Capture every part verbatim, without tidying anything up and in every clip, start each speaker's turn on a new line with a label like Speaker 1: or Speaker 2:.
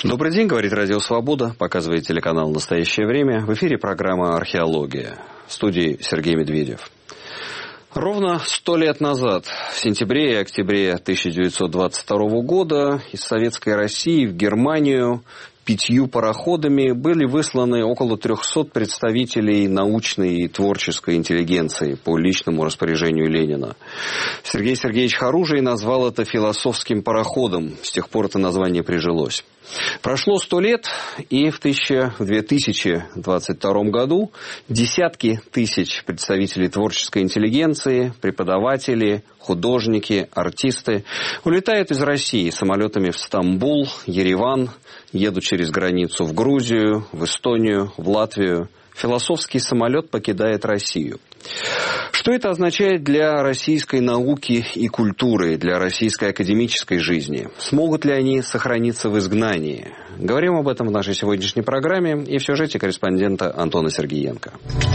Speaker 1: Добрый день, говорит Радио Свобода, показывает телеканал «Настоящее время». В эфире программа «Археология». В студии Сергей Медведев. Ровно сто лет назад, в сентябре и октябре тысяча девятьсот двадцать второго года, из Советской России в Германию пятью пароходами были высланы около трехсот представителей научной и творческой интеллигенции по личному распоряжению Ленина. Сергей Сергеевич Харужий назвал это философским пароходом. С тех пор это название прижилось. Прошло сто лет, и в две тысячи двадцать втором году десятки тысяч представителей творческой интеллигенции, преподаватели, художники, артисты улетают из России самолетами в Стамбул, Ереван, едут через границу в Грузию, в Эстонию, в Латвию. Философский самолет покидает Россию. Что это означает для российской науки и культуры, для российской академической жизни? Смогут ли они сохраниться в изгнании? Говорим об этом в нашей сегодняшней программе и в сюжете корреспондента Антона Сергеенко.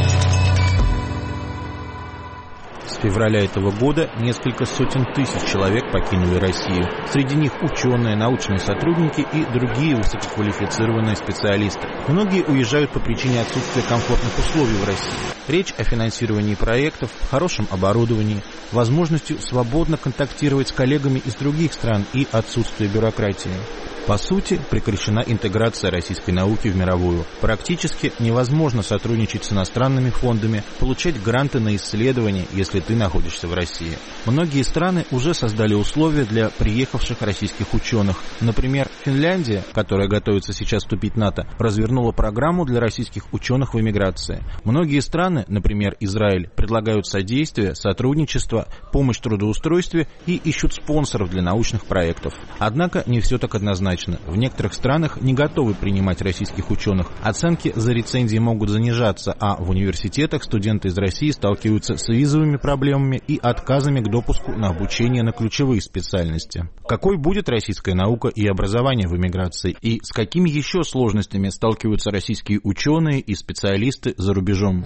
Speaker 2: С февраля этого года несколько сотен тысяч человек покинули Россию. Среди них ученые, научные сотрудники и другие высококвалифицированные специалисты. Многие уезжают по причине отсутствия комфортных условий в России. Речь о финансировании проектов, хорошем оборудовании, возможностью свободно контактировать с коллегами из других стран и отсутствие бюрократии. По сути, прекращена интеграция российской науки в мировую. Практически невозможно сотрудничать с иностранными фондами, получать гранты на исследования, если ты находишься в России. Многие страны уже создали условия для приехавших российских ученых. Например, Финляндия, которая готовится сейчас вступить в НАТО, развернула программу для российских ученых в эмиграции. Многие страны, например, Израиль, предлагают содействие, сотрудничество, помощь в трудоустройстве и ищут спонсоров для научных проектов. Однако не все так однозначно. В некоторых странах не готовы принимать российских ученых. Оценки за рецензии могут занижаться, а в университетах студенты из России сталкиваются с визовыми проблемами и отказами к допуску на обучение на ключевые специальности. Какой будет российская наука и образование в эмиграции? И с какими еще сложностями сталкиваются российские ученые и специалисты за рубежом?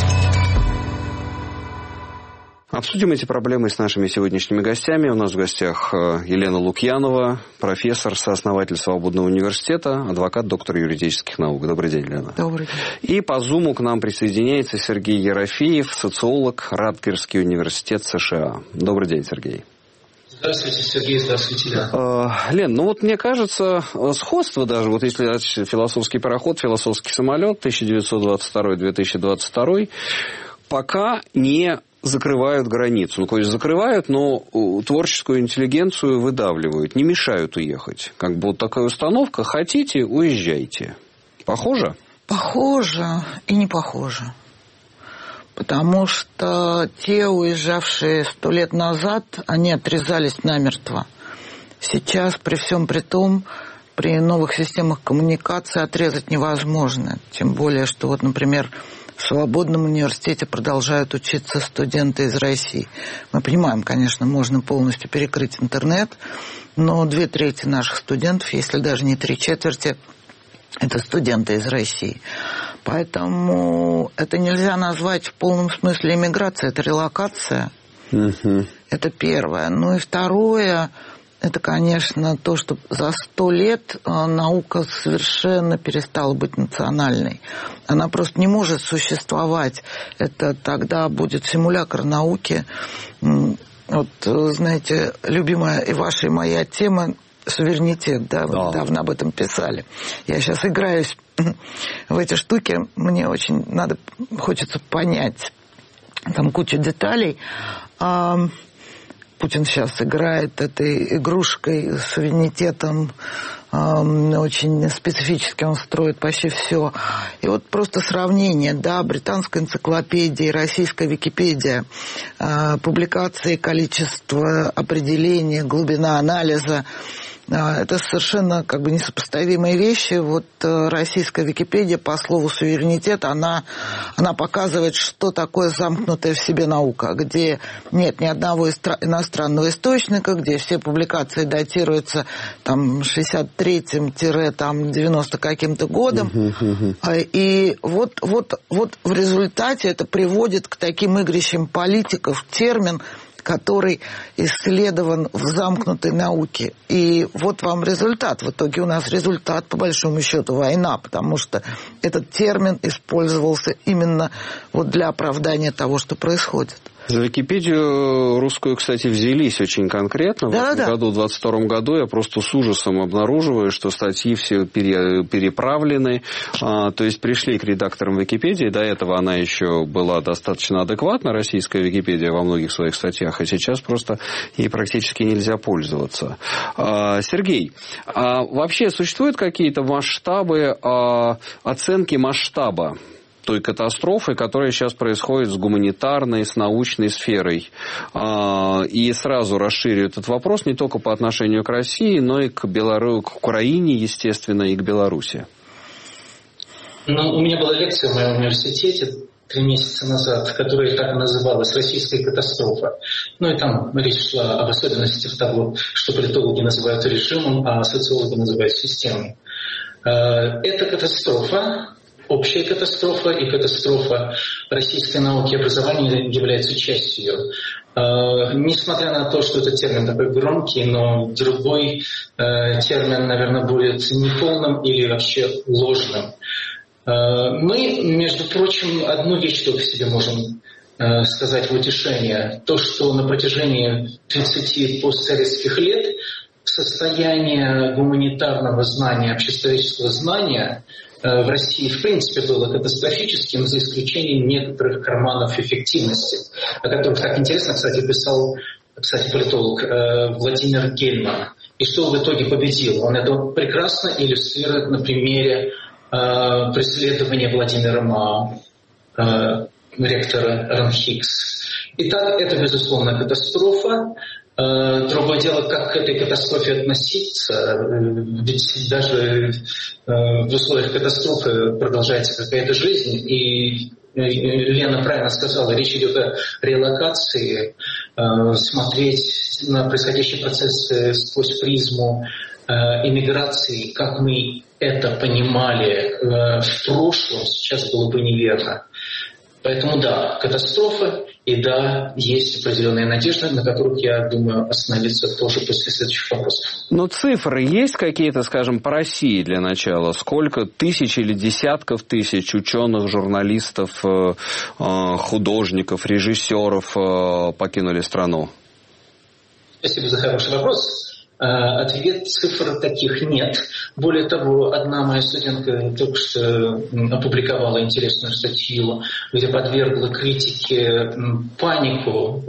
Speaker 1: Обсудим эти проблемы с нашими сегодняшними гостями. У нас в гостях Елена Лукьянова, профессор, сооснователь Свободного университета, адвокат, доктор юридических наук. Добрый день, Елена.
Speaker 3: Добрый день.
Speaker 1: И по Зуму к нам присоединяется Сергей Ерофеев, социолог, Радгерский университет США. Добрый день, Сергей.
Speaker 4: Здравствуйте, Сергей, здравствуйте, Лена.
Speaker 1: Лен, ну вот мне кажется, сходство даже, вот если философский пароход, философский самолет тысяча девятьсот двадцать второй — две тысячи двадцать второй, пока не закрывают границу. Ну, конечно, закрывают, но творческую интеллигенцию выдавливают, не мешают уехать. Как бы вот такая установка: хотите — уезжайте. Похоже?
Speaker 3: Похоже и не похоже. Потому что те, уезжавшие сто лет назад, они отрезались намертво. Сейчас, при всем при том, при новых системах коммуникации отрезать невозможно. Тем более, что вот, например, в Свободном университете продолжают учиться студенты из России. Мы понимаем, конечно, можно полностью перекрыть интернет, но две трети наших студентов, если даже не три четверти, это студенты из России. Поэтому это нельзя назвать в полном смысле эмиграцией, это релокация.
Speaker 1: Угу.
Speaker 3: Это первое. Ну и второе, это, конечно, то, что за сто лет наука совершенно перестала быть национальной. Она просто не может существовать. Это тогда будет симулякр науки. Вот, знаете, любимая и ваша, и моя тема — суверенитет. Да, вы
Speaker 1: да.
Speaker 3: недавно об этом писали. Я сейчас играюсь в эти штуки. Мне очень надо, хочется понять. Там куча деталей. Путин сейчас играет этой игрушкой, суверенитетом, э, очень специфически он строит почти все. И вот просто сравнение, да, британская энциклопедия и российская Википедия, э, публикации, количество определений, глубина анализа. Это совершенно как бы несопоставимые вещи. Вот российская Википедия по слову суверенитет, она, она показывает, что такое замкнутая в себе наука, где нет ни одного иностранного источника, где все публикации датируются там шестьдесят третьим — девяносто каким-то годом. Uh-huh, uh-huh. И вот, вот, вот в результате это приводит к таким игрищам политиков термин, который исследован в замкнутой науке. И вот вам результат. В итоге у нас результат, по большому счету, война, потому что этот термин использовался именно вот для оправдания того, что происходит.
Speaker 1: За Википедию русскую, кстати, взялись очень конкретно.
Speaker 3: Да,
Speaker 1: в этом
Speaker 3: да.
Speaker 1: году, в двадцать втором году, я просто с ужасом обнаруживаю, что статьи все пере, переправлены. А, то есть пришли к редакторам Википедии. До этого она еще была достаточно адекватна, российская Википедия, во многих своих статьях. А сейчас просто ей практически нельзя пользоваться. А, Сергей, а вообще существуют какие-то масштабы, а, оценки масштаба той катастрофы, которая сейчас происходит с гуманитарной, с научной сферой? И сразу расширю этот вопрос не только по отношению к России, но и к, Белору... к Украине, естественно, и к Беларуси.
Speaker 4: Ну, у меня была лекция в моем университете три месяца назад, которая так и называлась «Российская катастрофа». Ну и там речь шла об особенностях того, что политологи называют режимом, а социологи называют системой. Эта катастрофа, общая катастрофа и катастрофа российской науки и образования является частью ее. Э, несмотря на то, что этот термин такой громкий, но другой э, термин, наверное, будет неполным или вообще ложным. Э, мы, между прочим, одну вещь только себе можем э, сказать в утешение. То, что на протяжении тридцати постсоветских лет состояние гуманитарного знания, общечеловеческого знания в России, в принципе, было катастрофическим, за исключением некоторых карманов эффективности, о которых так интересно, кстати, писал, кстати, политолог Владимир Гельман. И что в итоге победил? Он это прекрасно иллюстрирует на примере преследования Владимира Мао, ректора РАНХИКС. Итак, это, безусловно, катастрофа. Другое дело, как к этой катастрофе относиться, ведь даже в условиях катастрофы продолжается какая-то жизнь, и Лена правильно сказала, речь идет о релокации, смотреть на происходящие процессы сквозь призму иммиграции, как мы это понимали в прошлом, сейчас было бы неверно. Поэтому да, катастрофа, и да, есть определенные надежды, на которых, я думаю, остановиться тоже после следующих вопросов.
Speaker 1: Но цифры есть какие-то, скажем, по России для начала? Сколько тысяч или десятков тысяч ученых, журналистов, художников, режиссеров покинули страну?
Speaker 4: Спасибо за хороший вопрос. Ответ: цифр таких нет. Более того, одна моя студентка только что опубликовала интересную статью, где подвергла критике панику,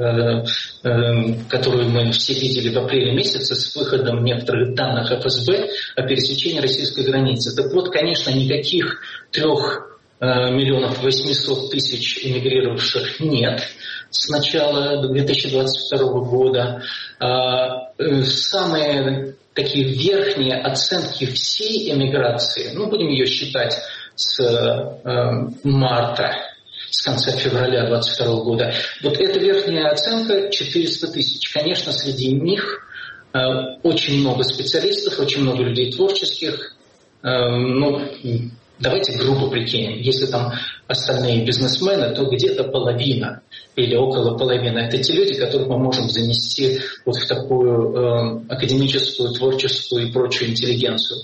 Speaker 4: которую мы все видели в апреле месяце с выходом некоторых данных эф эс бэ о пересечении российской границы. Так вот, конечно, никаких трех миллионов восьмисот тысяч эмигрировавших нет с начала две тысячи двадцать второго года. Самые такие верхние оценки всей эмиграции, ну, будем ее считать с марта, с конца февраля двадцать второго года, вот эта верхняя оценка четыреста тысяч. Конечно, среди них очень много специалистов, очень много людей творческих, ну, давайте грубо прикинем, если там остальные бизнесмены, то где-то половина или около половины. Это те люди, которых мы можем занести вот в такую э, академическую, творческую и прочую интеллигенцию.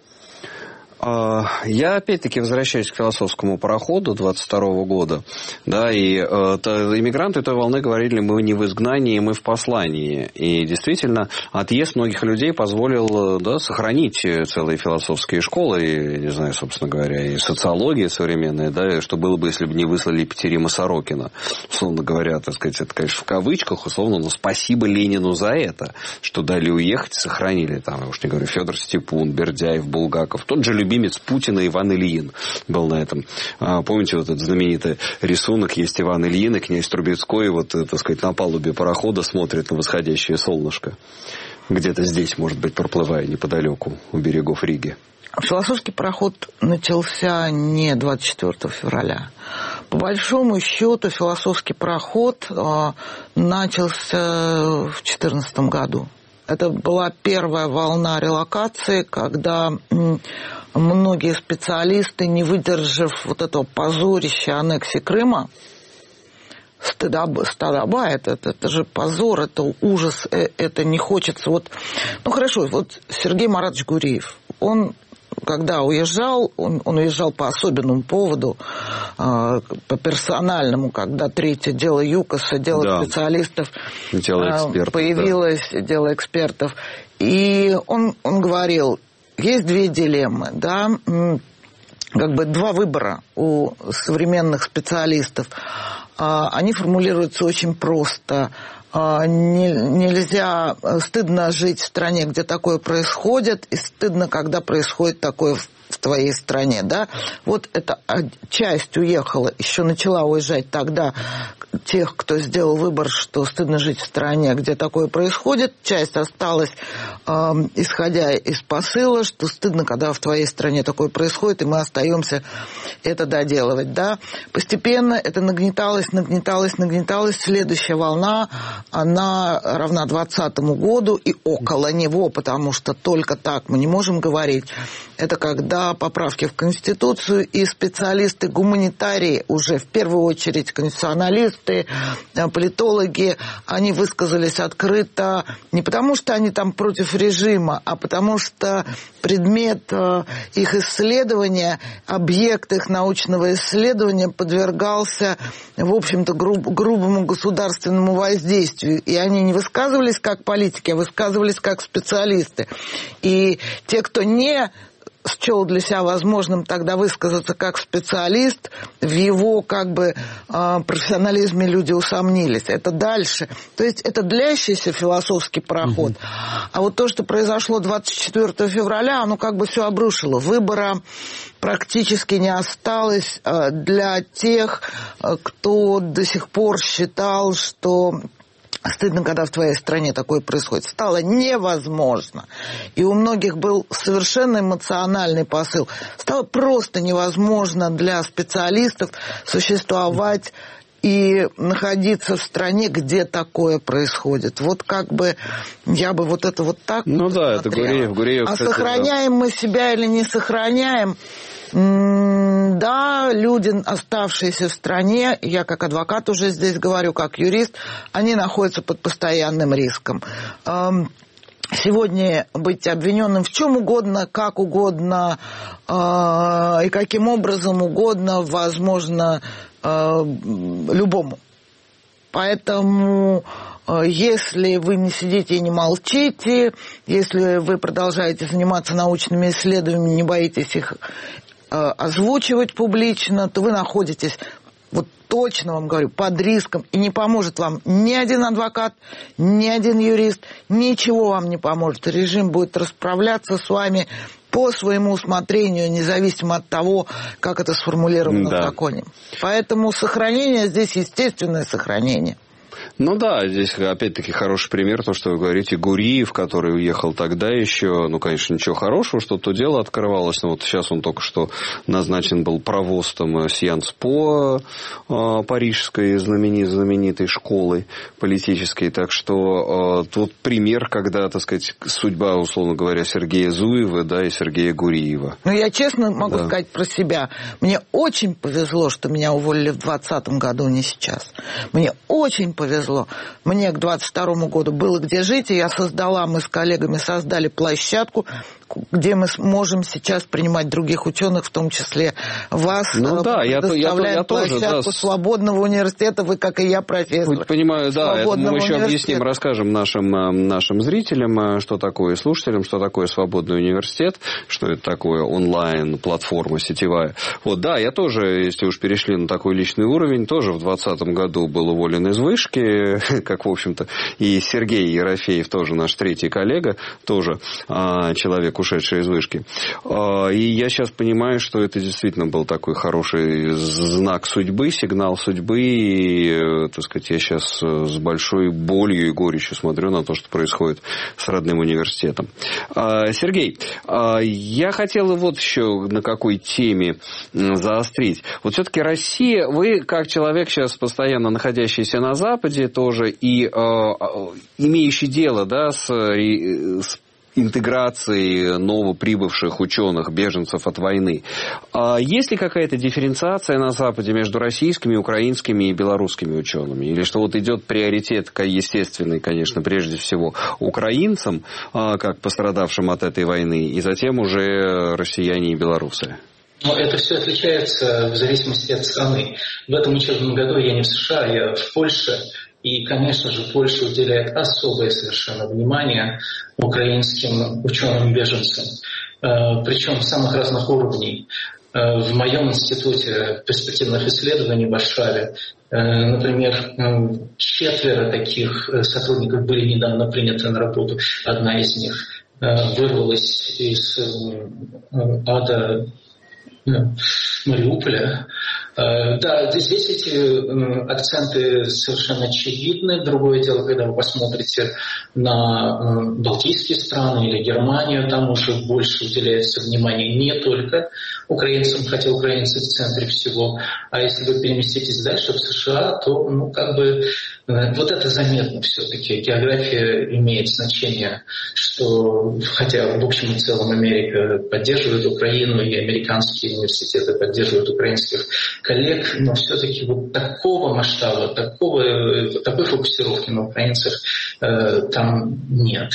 Speaker 1: Я опять-таки возвращаюсь к философскому пароходу двадцать второго года, да, и э, то, иммигранты той волны говорили, мы не в изгнании, мы в послании, и действительно отъезд многих людей позволил, да, сохранить целые философские школы, и, не знаю, собственно говоря, и социология современная, да, что было бы, если бы не выслали Екатерина Сорокина, условно говоря, так сказать, это, конечно, в кавычках, условно, но спасибо Ленину за это, что дали уехать, сохранили, там, я уж не говорю, Федор Степун, Бердяев, Булгаков, тот же любимец Путина Иван Ильин был на этом. Помните, вот этот знаменитый рисунок, есть Иван Ильин, и князь Трубецкой, вот, так сказать, на палубе парохода смотрит на восходящее солнышко. Где-то здесь, может быть, проплывая неподалеку у берегов Риги.
Speaker 3: Философский пароход начался не двадцать четвёртого февраля. По большому счету, философский пароход начался в две тысячи четырнадцатом году. Это была первая волна релокации, когда многие специалисты, не выдержав вот этого позорища аннексии Крыма, стыдоба, стыдоба это, это, это же позор, это ужас, это не хочется. Вот, ну хорошо, вот Сергей Маратович Гуриев, он когда уезжал, он, он уезжал по особенному поводу, э, по персональному, когда третье дело ЮКОСа, дело да. специалистов
Speaker 1: дело экспертов,
Speaker 3: появилось, да. дело экспертов. И он, он говорил, есть две дилеммы, да, как бы два выбора у современных специалистов. Они формулируются очень просто. Нельзя, стыдно жить в стране, где такое происходит, и стыдно, когда происходит такое в в твоей стране, да, вот эта часть уехала, еще начала уезжать тогда тех, кто сделал выбор, что стыдно жить в стране, где такое происходит, часть осталась, э, исходя из посыла, что стыдно, когда в твоей стране такое происходит, и мы остаемся это доделывать, да. Постепенно это нагнеталось, нагнеталось, нагнеталось. Следующая волна, она равна двадцатому году и около него, потому что только так мы не можем говорить. Это когда поправки в Конституцию, и специалисты, гуманитарии, уже в первую очередь конституционалисты, политологи, они высказались открыто не потому, что они там против режима, а потому что предмет их исследования, объект их научного исследования подвергался, в общем-то, груб, грубому государственному воздействию. И они не высказывались как политики, а высказывались как специалисты. И те, кто не счел для себя возможным тогда высказаться как специалист, в его как бы профессионализме люди усомнились. Это дальше. То есть это длящийся философский проход. Угу. А вот то, что произошло двадцать четвёртого февраля, оно как бы все обрушило. Выбора практически не осталось для тех, кто до сих пор считал, что стыдно, когда в твоей стране такое происходит. Стало невозможно. И у многих был совершенно эмоциональный посыл. Стало просто невозможно для специалистов существовать и находиться в стране, где такое происходит. Вот как бы я бы вот это вот так
Speaker 1: ну
Speaker 3: вот
Speaker 1: да,
Speaker 3: смотрела.
Speaker 1: Это Гуриев, Гуриев,
Speaker 3: а
Speaker 1: кстати,
Speaker 3: сохраняем да. мы себя или не сохраняем? Да, люди, оставшиеся в стране, я как адвокат уже здесь говорю, как юрист, они находятся под постоянным риском. Сегодня быть обвиненным в чем угодно, как угодно и каким образом угодно, возможно, любому. Поэтому если вы не сидите и не молчите, если вы продолжаете заниматься научными исследованиями, не боитесь их озвучивать публично, то вы находитесь, вот точно вам говорю, под риском, и не поможет вам ни один адвокат, ни один юрист, ничего вам не поможет. Режим будет расправляться с вами по своему усмотрению, независимо от того, как это сформулировано да. в законе. Поэтому сохранение здесь естественное сохранение.
Speaker 1: Ну да, здесь опять-таки хороший пример, то, что вы говорите, Гуриев, который уехал тогда еще, ну, конечно, ничего хорошего, что то дело открывалось, но вот сейчас он только что назначен был провостом Сьянс-По, э, парижской знаменитой, знаменитой школы политической, так что э, тут пример, когда, так сказать, судьба, условно говоря, Сергея Зуева, да, и Сергея Гуриева.
Speaker 3: Ну, я честно могу
Speaker 1: да.
Speaker 3: сказать про себя, мне очень повезло, что меня уволили в двадцатом году, не сейчас. Мне очень повезло. Повезло. Мне к двадцать второму году было где жить, и я создала, мы с коллегами создали площадку, где мы можем сейчас принимать других ученых, в том числе вас.
Speaker 1: Ну да, я, я, я, я
Speaker 3: тоже.
Speaker 1: Да.
Speaker 3: Свободного университета, вы, как и я, профессор.
Speaker 1: Вы понимаю, да, это мы еще объясним, расскажем нашим, нашим зрителям, что такое, слушателям, что такое свободный университет, что это такое онлайн-платформа сетевая. Вот, да, я тоже, если уж перешли на такой личный уровень, тоже в двадцатом году был уволен из вышки, как, в общем-то, и Сергей Ерофеев, тоже наш третий коллега, тоже а, человек, ушедший из вышки. А, и я сейчас понимаю, что это действительно был такой хороший знак судьбы, сигнал судьбы, и, так сказать, я сейчас с большой болью и горечью смотрю на то, что происходит с родным университетом. А, Сергей, а, я хотел вот еще на какой теме заострить. Вот все-таки Россия, вы как человек сейчас постоянно находящийся на Западе, тоже и э, имеющий дело, да, с, с интеграции новоприбывших ученых, беженцев от войны. А есть ли какая-то дифференциация на Западе между российскими, украинскими и белорусскими учеными? Или что вот идет приоритет, естественный, конечно, прежде всего украинцам, как пострадавшим от этой войны, и затем уже россияне и белорусы?
Speaker 4: Но это все отличается в зависимости от страны. В этом учебном году я не в США, я в Польше. И, конечно же, Польша уделяет особое совершенно внимание украинским ученым-беженцам. Причем самых разных уровней. В моем институте перспективных исследований в Варшаве, например, четверо таких сотрудников были недавно приняты на работу. Одна из них вырвалась из ада Мариуполя. Да, здесь эти акценты совершенно очевидны. Другое дело, когда вы посмотрите на Балтийские страны или Германию, там уже больше уделяется внимания не только украинцам, хотя украинцы в центре всего, а если вы переместитесь дальше в США, то, ну, как бы, вот это заметно все-таки. География имеет значение, что, хотя в общем и целом Америка поддерживает Украину, и американские университеты поддерживают украинских коллег, но все-таки вот такого масштаба, такого, такой фокусировки на украинцах э, там нет.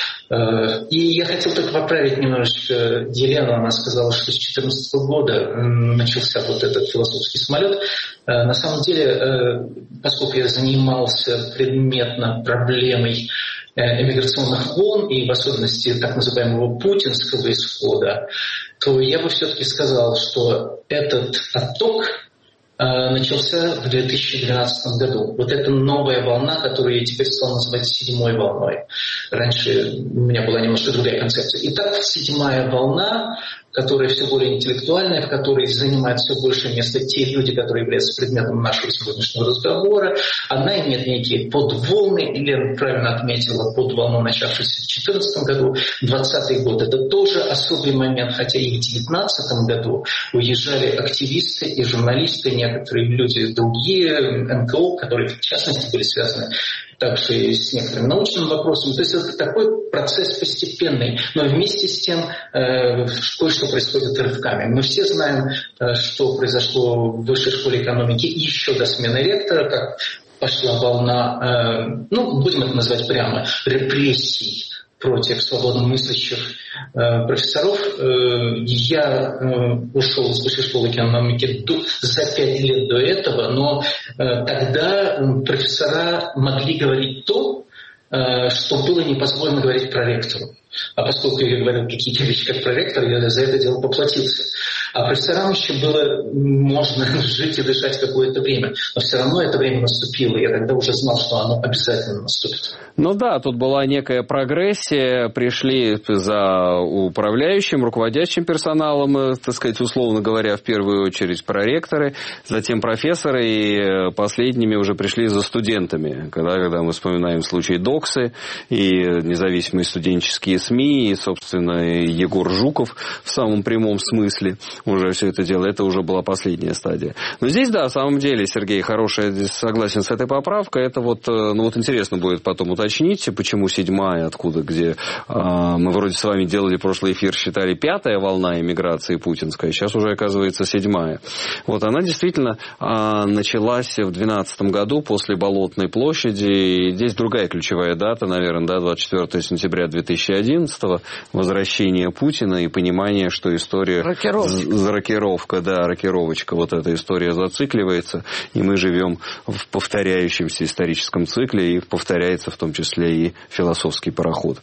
Speaker 4: Э, и я хотел только поправить немножечко Елену. Она сказала, что с две тысячи четырнадцатого года э, начался вот этот философский самолет. Э, на самом деле, э, поскольку я занимался предметно проблемой эмиграционных волн и в особенности так называемого путинского исхода, то я бы все-таки сказал, что этот отток э, начался в две тысячи двенадцатом году. Вот эта новая волна, которую я теперь стал называть седьмой волной. Раньше у меня была немножко другая концепция. Итак, седьмая волна, которая все более интеллектуальная, в которой занимают все большее место те люди, которые являются предметом нашего сегодняшнего разговора. Она имеет некие подволны, или, правильно отметила, подволну, начавшуюся в две тысячи четырнадцатом году. двадцатый год — это тоже особый момент, хотя и в две тысячи девятнадцатом году уезжали активисты и журналисты, некоторые люди другие, эн ка о, которые в частности были связаны также и с некоторыми научными вопросами. То есть это такой процесс постепенный, но вместе с тем э, кое-что происходит рывками. Мы все знаем, э, что произошло в Высшей школе экономики еще до смены ректора, как пошла волна, э, ну, будем это назвать прямо, репрессий против свободно мыслящих э, профессоров. Э, я э, ушел из Высшей школы экономики до, за пять лет до этого, но э, тогда профессора могли говорить то, э, что было не позволено говорить проректору. А поскольку я говорил какие-то вещи как проректор, я за это дело поплатился. А профессорам еще было можно жить и дышать какое-то время. Но все равно это время наступило. Я тогда уже знал, что оно обязательно наступит.
Speaker 1: Ну да, тут была некая прогрессия. Пришли за управляющим, руководящим персоналом, так сказать, условно говоря, в первую очередь проректоры, затем профессоры, и последними уже пришли за студентами. Когда, когда мы вспоминаем случай Доксы и независимые студенческие СМИ, и, собственно, Егор Жуков в самом прямом смысле уже все это дело, это уже была последняя стадия. Но здесь, да, в самом деле, Сергей, хороший, согласен с этой поправкой. Это вот, ну вот интересно будет потом уточнить, почему седьмая, откуда, где а, мы вроде с вами делали прошлый эфир, считали пятая волна эмиграции путинская, сейчас уже оказывается седьмая. Вот она действительно а, началась в двенадцатом году после Болотной площади. И здесь другая ключевая дата, наверное, да, двадцать четвёртого сентября две тысячи одиннадцатого, возвращение Путина и понимание, что история...
Speaker 3: Рокировочка.
Speaker 1: Рокировка, да, рокировочка, вот эта история зацикливается, и мы живем в повторяющемся историческом цикле, и повторяется в том числе и философский пароход.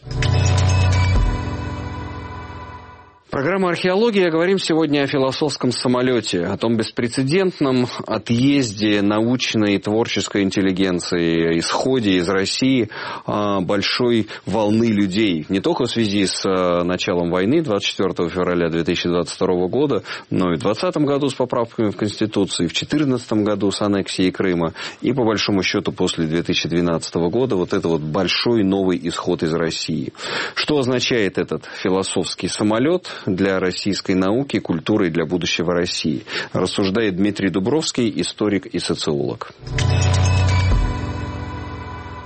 Speaker 1: Программа «Археология». Говорим сегодня о философском самолете, о том беспрецедентном отъезде научной и творческой интеллигенции, исходе из России большой волны людей. Не только в связи с началом войны двадцать четвёртого февраля две тысячи двадцать второго года, но и в двадцатом году с поправками в Конституцию, в четырнадцатом году с аннексией Крыма, и по большому счету после две тысячи двенадцатого года вот это вот большой новый исход из России. Что означает этот философский самолет для российской науки, культуры и для будущего России? Рассуждает Дмитрий Дубровский, историк и социолог.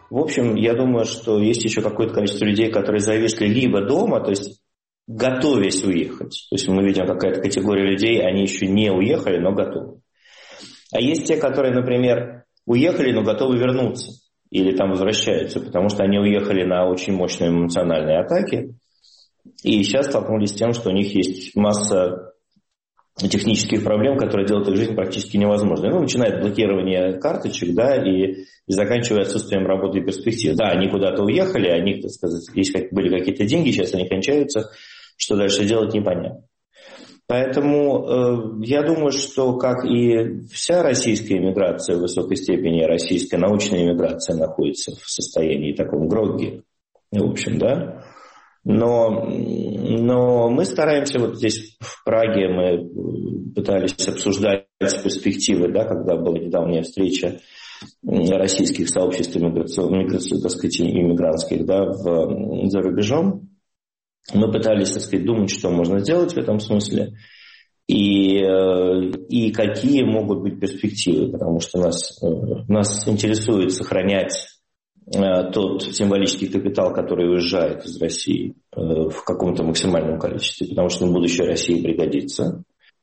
Speaker 5: в общем, я думаю, что есть еще какое-то количество людей, которые зависли либо дома, то есть готовясь уехать. То есть мы видим какая-то категория людей, они еще не уехали, но готовы. А есть те, которые, например, уехали, но готовы вернуться. Или там возвращаются, потому что они уехали на очень мощные эмоциональные атаки. И сейчас столкнулись с тем, что у них есть масса технических проблем, которые делают их жизнь практически невозможной. Ну, начиная от блокирования карточек, да, и, и заканчивая отсутствием работы и перспектив. Да, они куда-то уехали, у них, так сказать, есть, были какие-то деньги, сейчас они кончаются, что дальше делать непонятно. Поэтому э, я думаю, что, как и вся российская иммиграция в высокой степени, российская научная иммиграция находится в состоянии таком грогги, в общем, да. Но, но мы стараемся, вот здесь в Праге мы пытались обсуждать перспективы, да, когда была недавняя встреча российских сообществ иммиграционных, так сказать, иммигрантских, да, в, за рубежом. Мы пытались, так сказать, думать, что можно сделать в этом смысле и, и какие могут быть перспективы, потому что нас, нас интересует сохранять тот символический капитал, который уезжает из России в каком-то максимальном количестве, потому что на будущее России пригодится.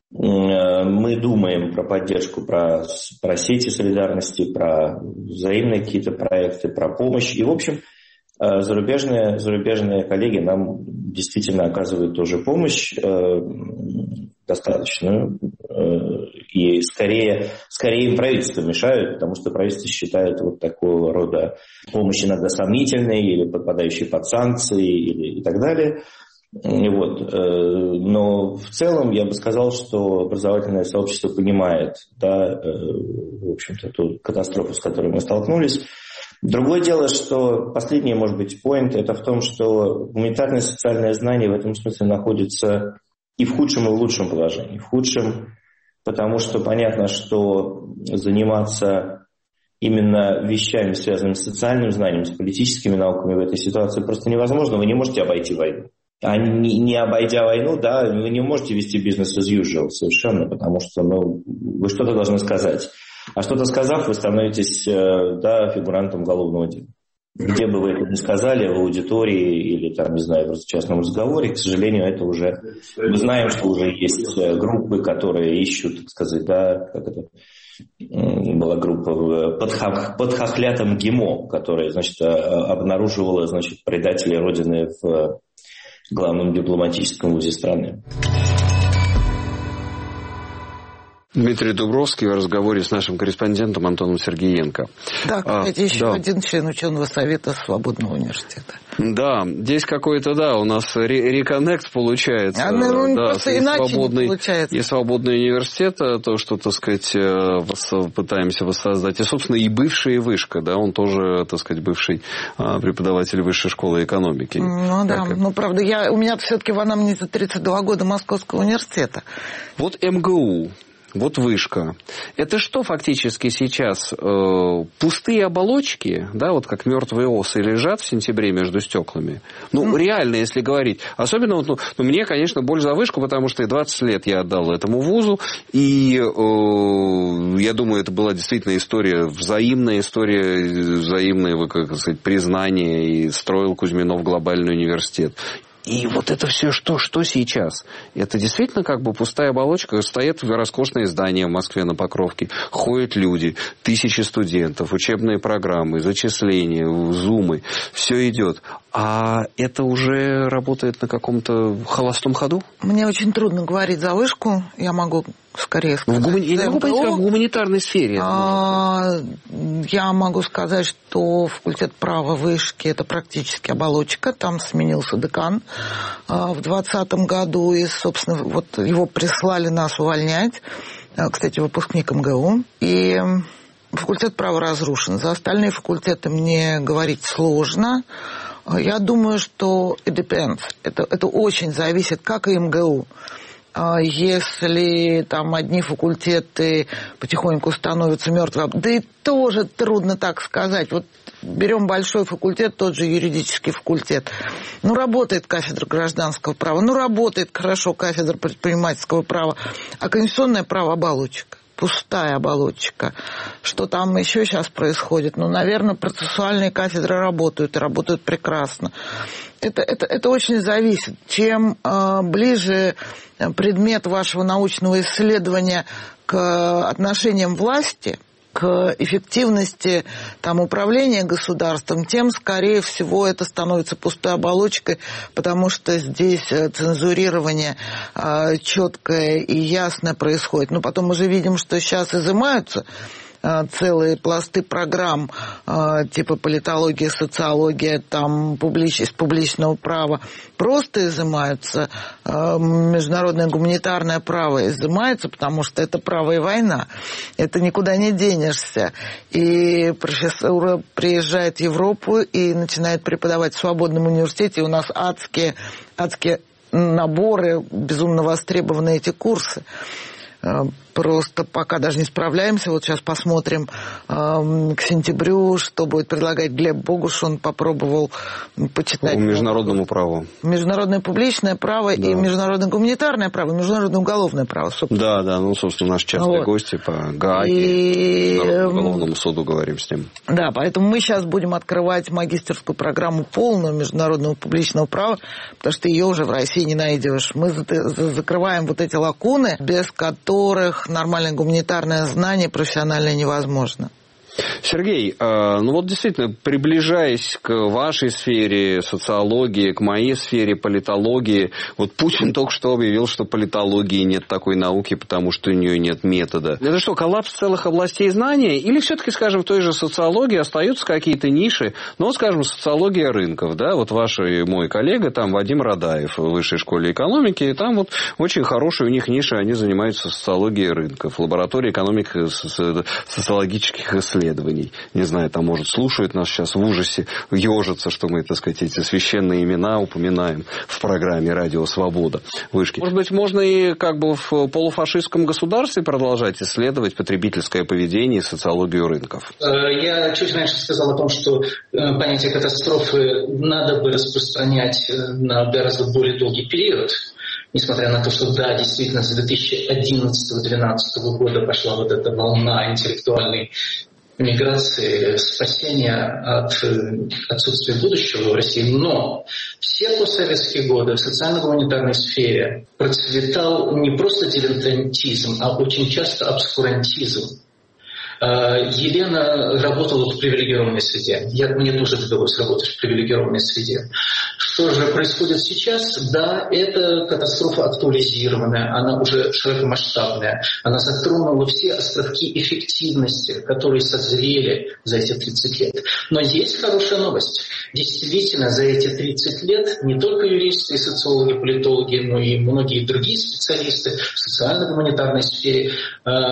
Speaker 5: Мы думаем про поддержку, про, про сети солидарности, про взаимные какие-то проекты, про помощь. И, в общем, зарубежные, зарубежные коллеги нам действительно оказывают тоже помощь э, достаточную. Э, и скорее, скорее им правительство мешают, потому что правительство считает вот такого рода помощь иногда сомнительной или подпадающей под санкции или, и так далее. Вот. Но в целом я бы сказал, что образовательное сообщество понимает, да, в общем-то, ту катастрофу, с которой мы столкнулись. Другое дело, что последний, может быть, поинт, это в том, что гуманитарное и социальное знание в этом смысле находится и в худшем, и в лучшем положении. В худшем, потому что понятно, что заниматься именно вещами, связанными с социальным знанием, с политическими науками в этой ситуации просто невозможно. Вы не можете обойти войну. А не, не обойдя войну, да, вы не можете вести бизнес as usual совершенно, потому что, ну, вы что-то должны сказать. А что-то сказав, вы становитесь, да, фигурантом уголовного дела. Где бы вы это ни сказали, в аудитории или, там, не знаю, в частном разговоре, к сожалению, это уже... Мы знаем, что уже есть группы, которые ищут, так сказать, да, как это... Была группа под, хах, под хохлятом ГИМО, которая, значит, обнаруживала, значит, предателей Родины в главном дипломатическом вузе страны.
Speaker 1: Дмитрий Дубровский в разговоре с нашим корреспондентом Антоном Сергеенко.
Speaker 3: Да, кстати, а, еще да. один член ученого совета Свободного университета.
Speaker 1: Да, здесь какой-то, да, у нас реконнект получается.
Speaker 3: А, ну,
Speaker 1: да,
Speaker 3: просто иначе
Speaker 1: свободный,
Speaker 3: не получается.
Speaker 1: И свободный университет, то, что, так сказать, пытаемся воссоздать. И, собственно, и бывшая вышка, да, он тоже, так сказать, бывший преподаватель высшей школы экономики.
Speaker 3: Ну да,
Speaker 1: как...
Speaker 3: ну правда, я, у меня все-таки в анамнезе тридцать два года Московского университета.
Speaker 1: Вот МГУ. Вот вышка. Это что фактически сейчас? Э, пустые оболочки, да, вот как мертвые осы лежат в сентябре между стеклами. Ну, mm. реально, если говорить. Особенно, вот, ну, ну, мне, конечно, боль за вышку, потому что и двадцать лет я отдал этому вузу. И э, я думаю, это была действительно история, взаимная история, взаимное, как сказать, признание. И строил Кузьминов глобальный университет. И вот это все что? Что сейчас? Это действительно как бы пустая оболочка. Стоят роскошные здания в Москве на Покровке. Ходят люди, тысячи студентов, учебные программы, зачисления, зумы. Все идет. А это уже работает на каком-то холостом ходу?
Speaker 3: Мне очень трудно говорить за вышку. Я могу скорее сказать...
Speaker 1: В гумани... Я не могу понять, как в гуманитарной сфере.
Speaker 3: А, я могу сказать, что факультет права вышки – это практически оболочка. Там сменился декан а, в двадцатом году. И, собственно, вот его прислали нас увольнять. А, кстати, выпускник МГУ. И факультет права разрушен. За остальные факультеты мне говорить сложно. Я думаю, что it depends. Это, это очень зависит, как и МГУ. Если там одни факультеты потихоньку становятся мертвыми, да и тоже трудно так сказать. Вот берем большой факультет, тот же юридический факультет. Ну, работает кафедра гражданского права, ну, работает хорошо кафедра предпринимательского права, а конституционное право оболочка. пустая оболочка. Что там еще сейчас происходит? Ну, наверное, процессуальные кафедры работают, и работают прекрасно. Это, это, это очень зависит. Чем э, ближе предмет вашего научного исследования к отношениям власти, к эффективности там, управления государством, тем, скорее всего, это становится пустой оболочкой, потому что здесь цензурирование э, четкое и ясное происходит. Но потом мы же видим, что сейчас изымаются целые пласты программ типа политология, социология, там, публич... из публичного права просто изымаются. Международное гуманитарное право изымается, потому что это право и война. Это никуда не денешься. И профессура приезжает в Европу и начинает преподавать в свободном университете. И у нас адские, адские наборы, безумно востребованы эти курсы. Просто пока даже не справляемся. Вот сейчас посмотрим э, к сентябрю, что будет предлагать Глеб Богуш. Он попробовал почитать...
Speaker 1: По международному праву.
Speaker 3: Международное публичное право, да. И международное гуманитарное право, и международное уголовное право. Собственно.
Speaker 1: Да, да, ну, собственно, наши частые вот. гости по Гааге, и... Международному уголовному суду говорим с ним.
Speaker 3: Да, поэтому мы сейчас будем открывать магистерскую программу полную международного публичного права, потому что ее уже в России не найдешь. Мы закрываем вот эти лакуны, без которых нормальное гуманитарное знание профессиональное невозможно.
Speaker 1: Сергей, ну вот действительно, приближаясь к вашей сфере социологии, к моей сфере политологии, вот Путин только что объявил, что политологии нет такой науки, потому что у нее нет метода. Это что, коллапс целых областей знания? Или все-таки, скажем, в той же социологии остаются какие-то ниши? Ну, вот, скажем, социология рынков, да, вот ваш и мой коллега, там, Вадим Радаев в Высшей школе экономики, и там вот очень хорошие у них ниши, они занимаются социологией рынков, лабораторией экономики социологических исследований. Не знаю, там, может, слушают нас сейчас в ужасе, ежатся, что мы, так сказать, эти священные имена упоминаем в программе «Радио Свобода». Вышки. Может быть, можно и как бы в полуфашистском государстве продолжать исследовать потребительское поведение и социологию рынков?
Speaker 4: Я чуть раньше сказал о том, что понятие катастрофы надо бы распространять на гораздо более долгий период. Несмотря на то, что, да, действительно, с две тысячи одиннадцатого — две тысячи двенадцатого года пошла вот эта волна интеллектуальной миграции, спасения от отсутствия будущего в России. Но все постсоветские годы в социально-гуманитарной сфере процветал не просто дилетантизм, а очень часто обскурантизм. Елена работала в привилегированной среде. Я, мне тоже довелось работать в привилегированной среде. Что же происходит сейчас? Да, это катастрофа актуализированная, она уже широкомасштабная. Она затронула все островки эффективности, которые созрели за эти тридцать лет. Но есть хорошая новость. Действительно, за эти тридцать лет не только юристы, социологи, политологи, но и многие другие специалисты в социально-гуманитарной сфере э,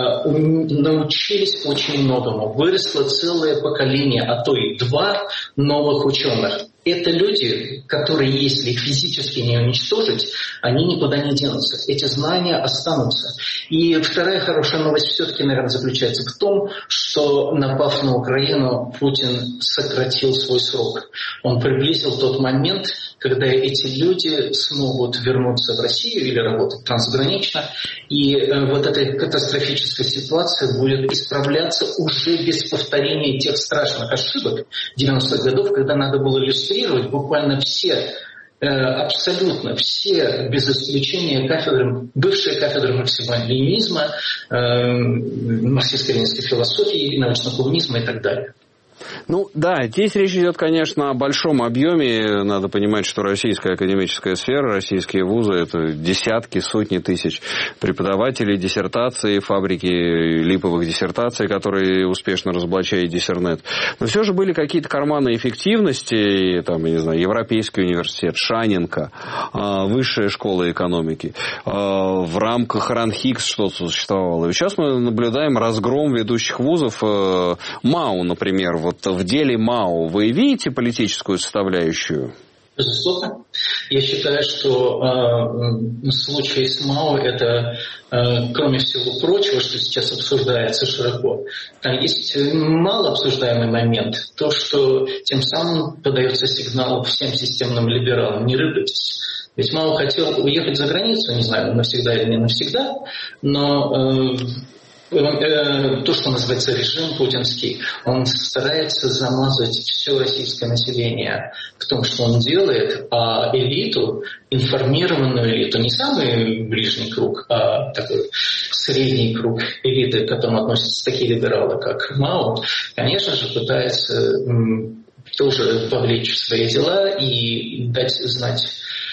Speaker 4: научились очень многому. Выросло целое поколение, а то и два новых ученых. Это люди, которые, если их физически не уничтожить, они никуда не денутся. Эти знания останутся. И вторая хорошая новость все-таки, наверное, заключается в том, что, напав на Украину, Путин сократил свой срок. Он приблизил тот момент, когда эти люди смогут вернуться в Россию или работать трансгранично, и э, вот эта катастрофическая ситуация будет исправляться уже без повторения тех страшных ошибок девяностых годов, когда надо было иллюстрировать буквально все, э, абсолютно все, без исключения, кафедры, бывшие кафедры марксизма-ленинизма, э, марксистско-ленинской философии, научного коммунизма и так далее.
Speaker 1: Ну да, здесь речь идет, конечно, о большом объеме. Надо понимать, что российская академическая сфера, российские вузы — это десятки, сотни тысяч преподавателей, диссертаций, фабрики липовых диссертаций, которые успешно разоблачает Диссернет. Но все же были какие-то карманы эффективности, там, я не знаю, Европейский университет, Шаненко, Высшая школа экономики. В рамках РАНХИКС что-то существовало. И сейчас мы наблюдаем разгром ведущих вузов. МАУ, например, вот в деле МАУ вы видите политическую составляющую?
Speaker 4: Безусловно. Я считаю, что э, случай с МАУ — это, э, кроме всего прочего, что сейчас обсуждается широко, там есть мало обсуждаемый момент. То, что тем самым подается сигнал всем системным либералам: не рыпайтесь. Ведь МАУ хотел уехать за границу, не знаю, навсегда или не навсегда, но... Э, то, что называется режим путинский, он старается замазать все российское население в том, что он делает, а элиту, информированную элиту, не самый ближний круг, а такой средний круг элиты, к которому относятся такие либералы, как Мао, конечно же, пытается тоже вовлечь в свои дела и дать знать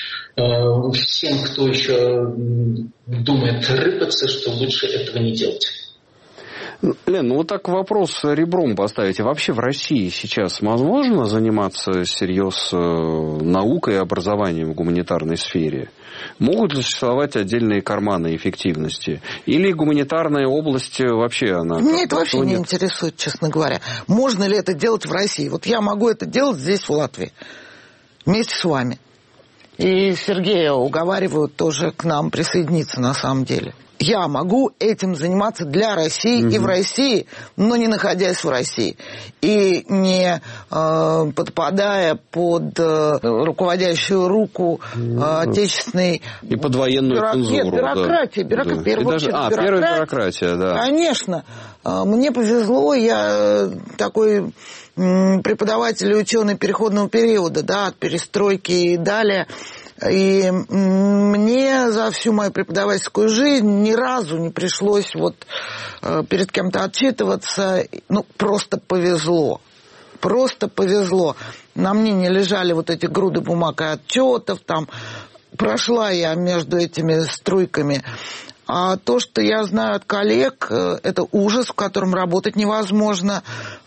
Speaker 4: всем, кто еще думает рыпаться, что лучше этого не делать.
Speaker 1: Лен, ну вот так вопрос ребром поставите. Вообще в России сейчас возможно заниматься всерьез наукой и образованием в гуманитарной сфере? Могут ли существовать отдельные карманы эффективности? Или гуманитарная область вообще она...
Speaker 3: Меня это вообще не интересует, честно говоря. Можно ли это делать в России? Вот я могу это делать здесь, в Латвии, вместе с вами. И Сергея уговаривают тоже к нам присоединиться на самом деле. Я могу этим заниматься для России угу. и в России, но не находясь в России. И не э, подпадая под э, руководящую руку э, отечественной...
Speaker 1: И под военную бюрок... цензуру.
Speaker 3: Нет, бюрократия.
Speaker 1: Да.
Speaker 3: Бюрок...
Speaker 1: Да.
Speaker 3: Первый,
Speaker 1: даже... А,
Speaker 3: бюрократия.
Speaker 1: первая бюрократия, да.
Speaker 3: Конечно. Мне повезло, я такой преподаватель и ученый переходного периода, да, от перестройки и далее. И мне за всю мою преподавательскую жизнь ни разу не пришлось вот перед кем-то отчитываться. Ну, просто повезло. Просто повезло. На мне не лежали вот эти груды бумаг и отчетов. Там прошла я между этими струйками. А то, что я знаю от коллег, это ужас, в котором работать невозможно,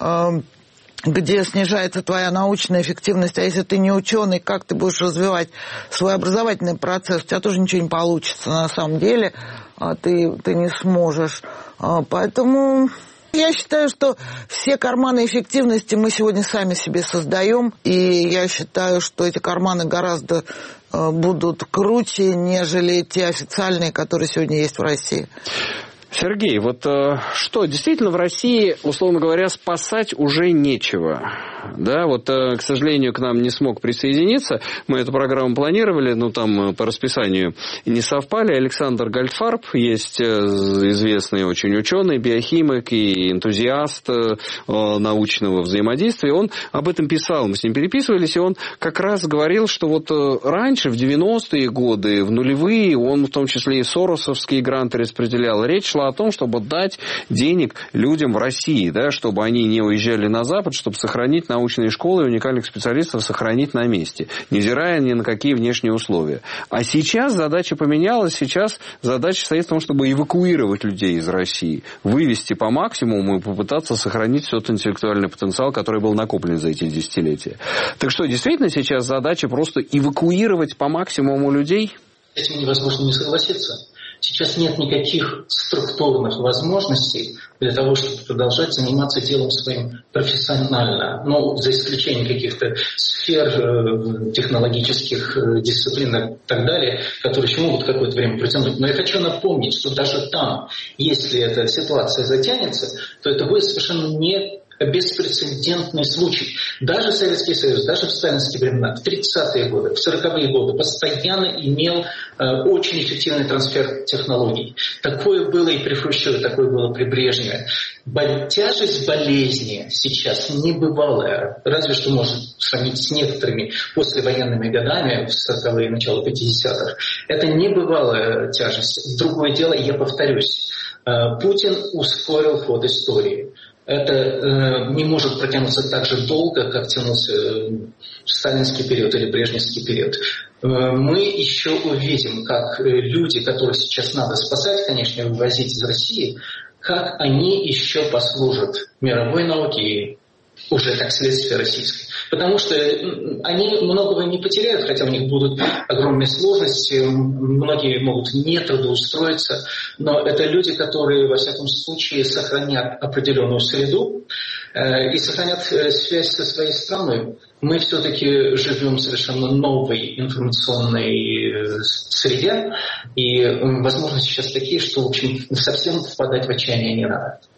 Speaker 3: где снижается твоя научная эффективность, а если ты не ученый, как ты будешь развивать свой образовательный процесс? У тебя тоже ничего не получится на самом деле, ты, ты не сможешь. Поэтому я считаю, что все карманы эффективности мы сегодня сами себе создаем, и я считаю, что эти карманы гораздо будут круче, нежели те официальные, которые сегодня есть в России.
Speaker 1: Сергей, вот э, что, действительно в России, условно говоря, спасать уже нечего? Да, вот, э, к сожалению, к нам не смог присоединиться. Мы эту программу планировали, но там по расписанию не совпали. Александр Гольдфарб есть э, известный очень ученый, биохимик и энтузиаст э, научного взаимодействия. Он об этом писал, мы с ним переписывались, и он как раз говорил, что вот э, раньше, в девяностые годы, в нулевые, он в том числе и соросовские гранты распределял. Речь шла о том, чтобы дать денег людям в России, да, чтобы они не уезжали на Запад, чтобы сохранить научные школы и уникальных специалистов сохранить на месте, невзирая ни на какие внешние условия. А сейчас задача поменялась, сейчас задача стоит в том, чтобы эвакуировать людей из России, вывести по максимуму и попытаться сохранить тот интеллектуальный потенциал, который был накоплен за эти десятилетия. Так что, действительно, сейчас задача просто эвакуировать по максимуму людей?
Speaker 4: С этим невозможно не согласиться. Сейчас нет никаких структурных возможностей для того, чтобы продолжать заниматься делом своим профессионально. Ну, за исключением каких-то сфер технологических дисциплин и так далее, которые еще могут какое-то время протянуть. Но я хочу напомнить, что даже там, если эта ситуация затянется, то это будет совершенно не беспрецедентный случай. Даже Советский Союз, даже в сталинские времена, в тридцатые годы, в сороковые годы постоянно имел э, очень эффективный трансфер технологий. Такое было и при Хрущеве, такое было при Брежневе. Бо- тяжесть болезни сейчас небывалая, разве что можно сравнить с некоторыми послевоенными годами, в сороковые, начало пятидесятых. Это небывалая тяжесть. Другое дело, я повторюсь, э, Путин ускорил ход истории. Это э, не может протянуться так же долго, как тянулся э, сталинский период или брежневский период. Э, мы еще увидим, как э, люди, которых сейчас надо спасать, конечно, вывозить из России, как они еще послужат мировой науке и уже как следствие российской. Потому что они многого не потеряют, хотя у них будут огромные сложности, многие могут не трудоустроиться, но это люди, которые, во всяком случае, сохранят определенную среду э, и сохранят э, связь со своей страной. Мы все-таки живем в совершенно новой информационной э, среде, и э, возможности сейчас такие, что, в общем, совсем впадать в отчаяние не надо.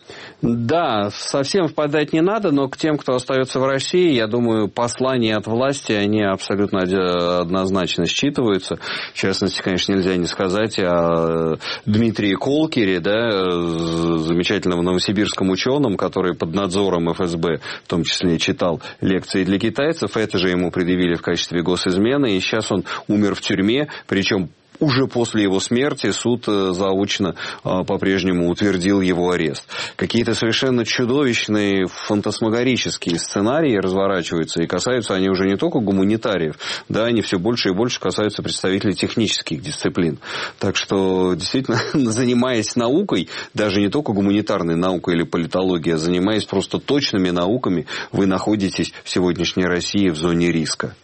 Speaker 1: Да, совсем впадать не надо, но к тем, кто остается в России, я думаю, послания от власти, они абсолютно однозначно считываются. В частности, конечно, нельзя не сказать о Дмитрии Колкере, да, замечательном новосибирском ученом, который под надзором эф эс бэ, в том числе, читал лекции для китайцев. Это же ему предъявили в качестве госизмены, и сейчас он умер в тюрьме, причем уже после его смерти суд заочно по-прежнему утвердил его арест. Какие-то совершенно чудовищные фантасмагорические сценарии разворачиваются, и касаются они уже не только гуманитариев, да, они все больше и больше касаются представителей технических дисциплин. Так что, действительно, занимаясь наукой, даже не только гуманитарной наукой или политологией, а занимаясь просто точными науками, вы находитесь в сегодняшней России в зоне риска.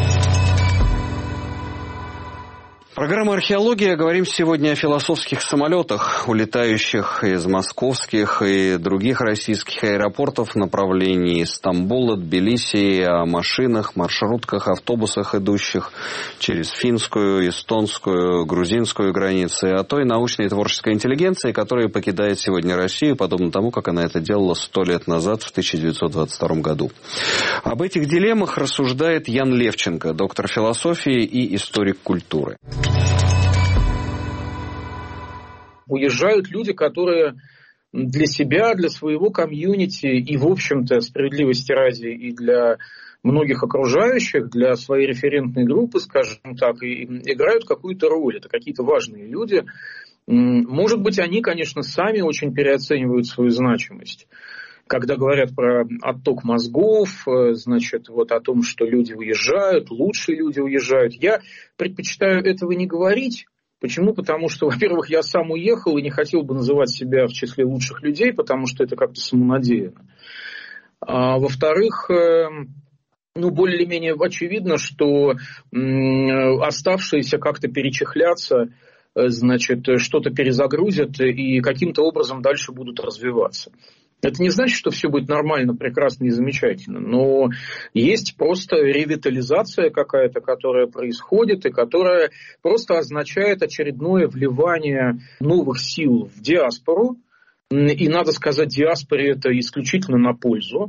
Speaker 1: Программа «Археология». Говорим сегодня о философских самолетах, улетающих из московских и других российских аэропортов в направлении Стамбула, Тбилиси, о машинах, маршрутках, автобусах, идущих через финскую, эстонскую, грузинскую границы, о той научной и творческой интеллигенции, которая покидает сегодня Россию, подобно тому, как она это делала сто лет назад, в тысяча девятьсот двадцать втором году. Об этих дилеммах рассуждает Ян Левченко, доктор философии и историк культуры.
Speaker 6: Уезжают люди, которые для себя, для своего комьюнити и, в общем-то, справедливости ради, и для многих окружающих, для своей референтной группы, скажем так, и играют какую-то роль. Это какие-то важные люди. Может быть, они, конечно, сами очень переоценивают свою значимость. Когда говорят про отток мозгов, значит, вот о том, что люди уезжают, лучшие люди уезжают, я предпочитаю этого не говорить. Почему? Потому что, во-первых, я сам уехал и не хотел бы называть себя в числе лучших людей, потому что это как-то самонадеянно. А, во-вторых, ну, более-менее очевидно, что оставшиеся как-то перечехлятся, значит, что-то перезагрузят и каким-то образом дальше будут развиваться. Это не значит, что все будет нормально, прекрасно и замечательно, но есть просто ревитализация какая-то, которая происходит и которая просто означает очередное вливание новых сил в диаспору. И, надо сказать, диаспоре это исключительно на пользу.